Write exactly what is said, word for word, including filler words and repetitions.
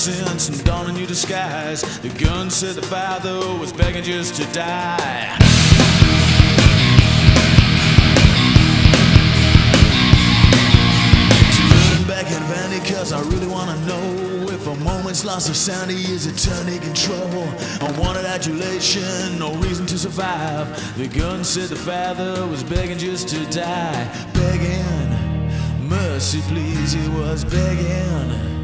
innocence and dawn a new disguise. The gun said the father was begging just to die. Turning back at Vandy, cause I really wanna know if a moment's loss of sanity is eternity control. Unwanted adulation, no reason to survive. The gun said the father was begging just to die. Begging, mercy please, he was begging.